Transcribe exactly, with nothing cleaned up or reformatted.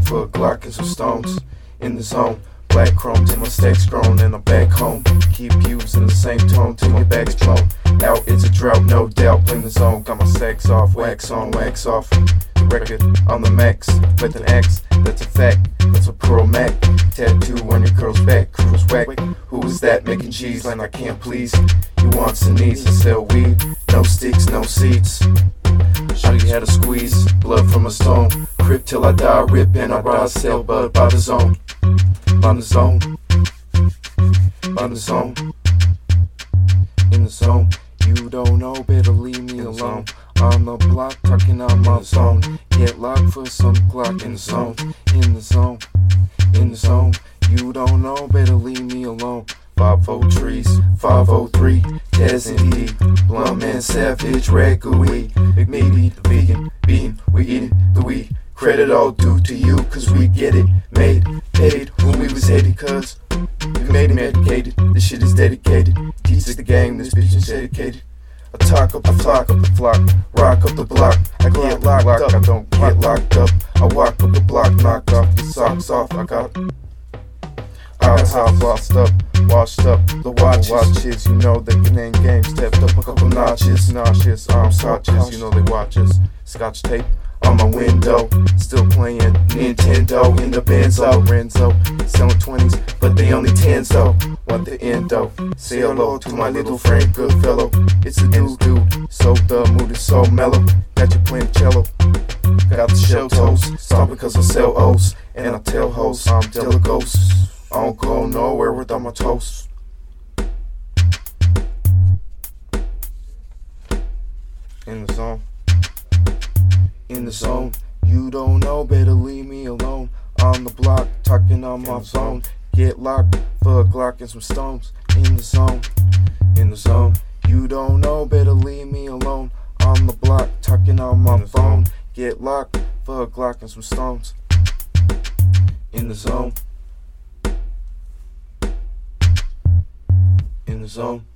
for a Glock and some stones. In the zone, black chrome till my stack's grown and I'm back home. Keep using the same tone till my back's blown. Out it's a drought, no doubt. Bling the zone, got my sacks off, wax on, wax off. The record on the max, with an X, that's a fact. That's a Pro Mac. Tattoo on your girl's back, cruise whack. Who is that making cheese like I can't please? You want some needs to sell weed, no sticks, no seats. Shawty had a squeeze, blood from a stone. Crip till I die, rip and I ride, sell bud by the zone. By the zone, by the zone, in the zone. You don't know, better leave me alone. On the block, talking on my zone. Get locked for some Glock in the zone, in the zone, in the zone. You don't know, better leave me alone. Five oh trees, five oh three, Tez and E, Blum and Savage, Raggooey, McMeaty, the vegan, bean, we eating the weed. Credit all due to you, cause we get it, made, paid, when we was hated, cause we made him educated, this shit is dedicated. Teach the game, this bitch is dedicated. I talk up the flock, up the flock, rock up the block. I get locked up, I don't get locked up. I walk up the block, knock off your socks off. I got eyes hot, bossed up, washed up. The watches, watches, you know they can end games. Stepped up a couple notches, nauseous arm scotches, you know they watch us. Scotch tape on my window, still playing Nintendo in the Benzo, Renzo. Selling twenties, but they only tens though. Want the endo? Say hello to my little friend, good fellow. It's a dude, dude. So the mood is so mellow. Got you playing cello. Got the shell toes. Stop because I sell O's and I tell hoes I'm Delegos. I don't go nowhere without my toast. In the zone. In the zone. You don't know, better leave me alone. On the block, talking on my phone. Get locked for a Glock and some stones. In the zone. In the zone. You don't know, better leave me alone. On the block, talking on my phone. Get locked for a Glock and some stones. In the zone. In the zone.